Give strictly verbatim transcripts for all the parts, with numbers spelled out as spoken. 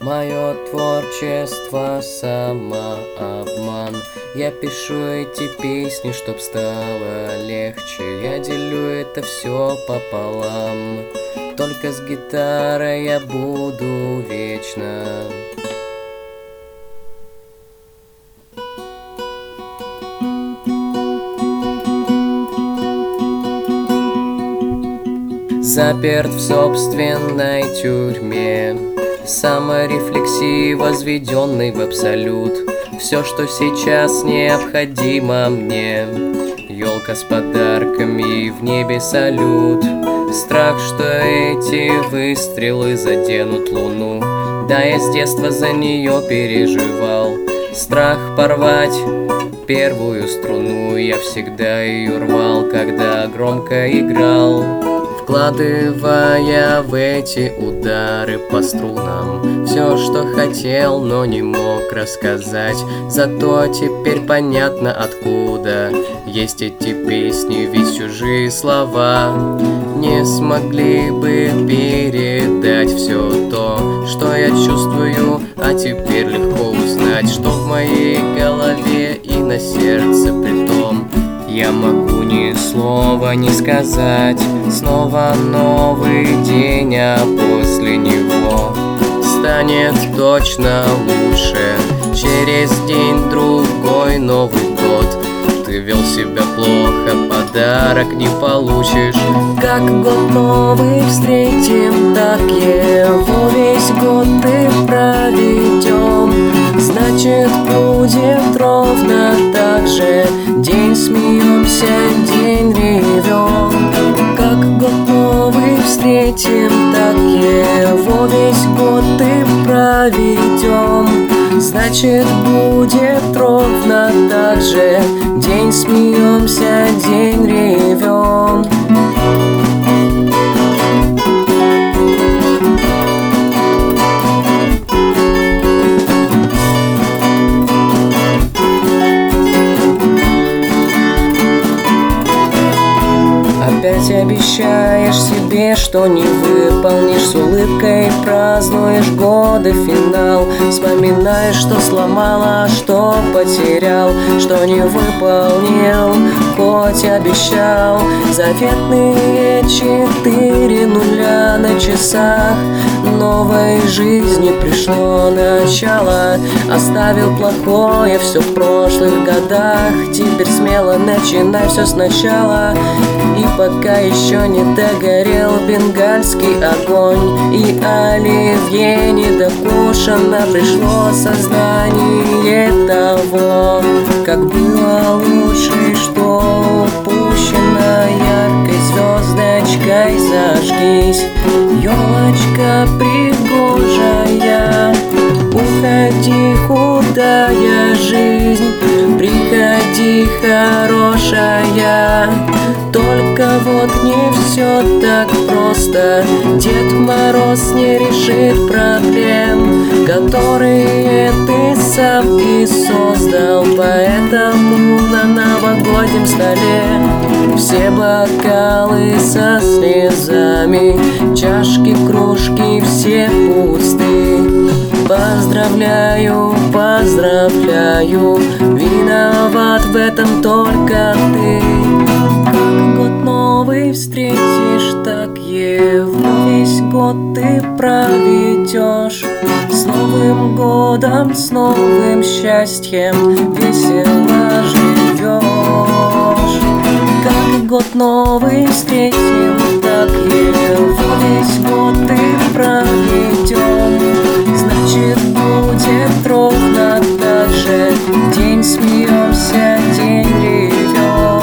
Мое творчество самообман. Я пишу эти песни, чтоб стало легче. Я делю это все пополам. Только с гитарой я буду вечно. Заперт в собственной тюрьме, саморефлексии возведенный в абсолют. Все, что сейчас необходимо мне, елка с подарками и в небе салют. Страх, что эти выстрелы заденут луну. Да, я с детства за нее переживал. Страх порвать первую струну. Я всегда ее рвал, когда громко играл, вкладывая в эти удары по струнам все, что хотел, но не мог рассказать. Зато теперь понятно, откуда есть эти песни, ведь чужие слова не смогли бы передать все то, что я чувствую. А теперь легко узнать, что в моей голове и на сердце притом. Я могу ни слова не сказать. Снова новый день, а после него станет точно лучше. Через день-другой Новый год. Ты вел себя плохо, подарок не получишь. Как год новый встретим, так его весь год и проведем. Значит, будет ровно так же. День смеемся, день ревем. Как год новый встретим, так его весь год и проведем. Значит, будет ровно так же. День смеемся, день ревем. Опять обещаешь себе, что не выполнишь. С улыбкой празднуешь годы финал. Вспоминаешь, что сломала, что потерял, что не выполнил, хоть обещал. Заветные четыре нуля на часах. Новой жизни пришло начало. Оставил плохое все в прошлых годах. Теперь смело начинай все сначала. И пока еще не догорел бенгальский огонь, и оливье не докушено, пришло сознание того, как было лучше, и что упущено. Яркой звездочкой зажгись, елочка пригожая. Уходи, худая жизнь, приходи, хорошая. Только вот не все так просто. Дед Мороз не решит проблем, которые ты сам и создал. Поэтому на новогоднем столе все бокалы со слезами, чашки, кружки все пусты. Поздравляю, поздравляю, виноват в этом только ты. Как год новый встретишь, так его весь год ты проведешь. С Новым годом, с новым счастьем весело живешь. Как год новый встретим, так его весь год ты проведешь. Значит, будет ровно так же. День смеемся, день ревем.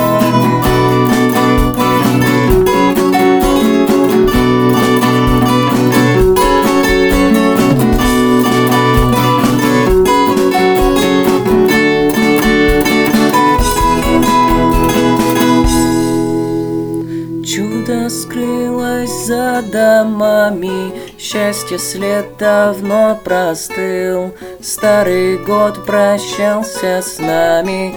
Чудо скрылось за домами, счастье след давно простыл. Старый год прощался с нами,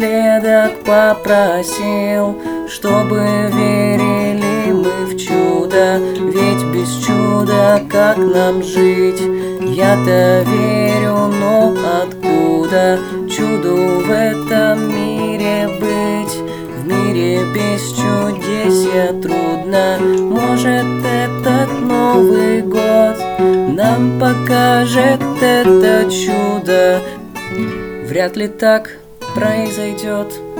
напоследок попросил, чтобы верили мы в чудо. чудо, ведь без чуда как нам жить? Я-то верю, но откуда чуду в этом мире быть? В мире без чудесья трудно. Может, этот Новый год нам покажет это чудо? Вряд ли так произойдет.